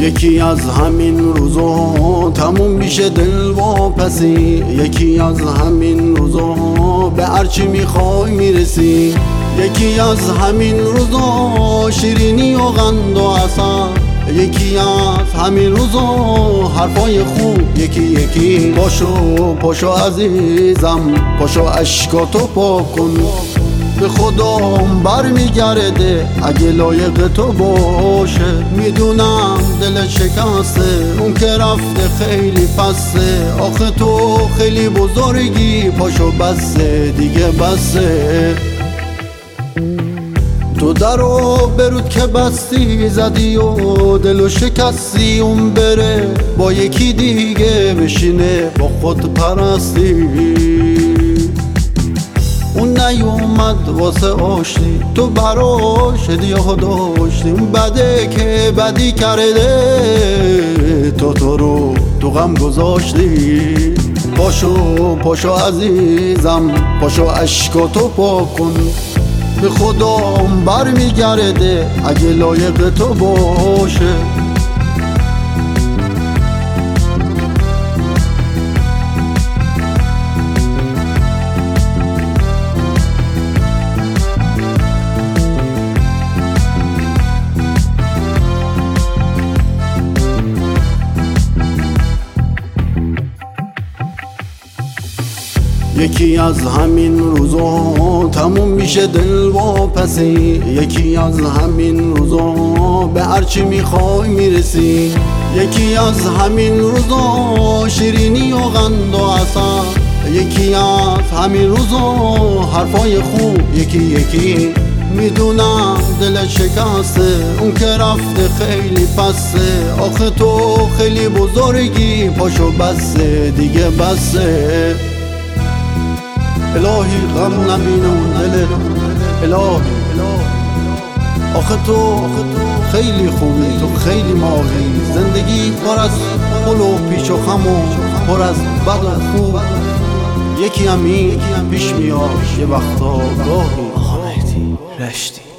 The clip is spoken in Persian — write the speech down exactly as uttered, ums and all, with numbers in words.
یکی از همین روزا تموم میشه دلواپسی، یکی از همین روزا به هرچی میخوای میرسی، یکی از همین روزا شیرینی و قند و عسل، یکی از همین روزا حرفای خوب یکی یکی. پاشو پاشو عزیزم، پاشو اشکاتو پاک کن، به خدام بر میگرده اگه لایق تو باشه. میدونم دل شکسته، اون که رفته خیلی پسته، آخه تو خیلی بزرگی، پاشو بسه دیگه بسه. تو درو برود که بستی زدی و دلو شکستی، اون بره با یکی دیگه بشینه با خود پرستی. اون نیومد واسه آشتی، تو براش هدیه ها داشتی، اون بده که بدی کرده تو تو رو تو غم گذاشتی. پاشو پاشو عزیزم، پاشو اشکاتو پاک کن، به خدام بر میگرده اگه لایق تو باشه. یکی از همین روزا تموم میشه دلواپسی، یکی از همین روزا به هرچی میخوای میرسی، یکی از همین روزا شیرینی و قند و عسل، یکی از همین روزا حرفای خوب یکی یکی. میدونم دل شکسته، اون که رفته خیلی پسته، آخه تو خیلی بزرگی، پاشو بسه دیگه بسه. الهی غم نبینم دلت، الهی آخه تو خیلی خوبی، تو خیلی ماهی، زندگی پر از پل و پیچ و خم و پر از بد و خوب، یکی همین پیش میاد یه وقتا گاهی. آقا مهدی رشتی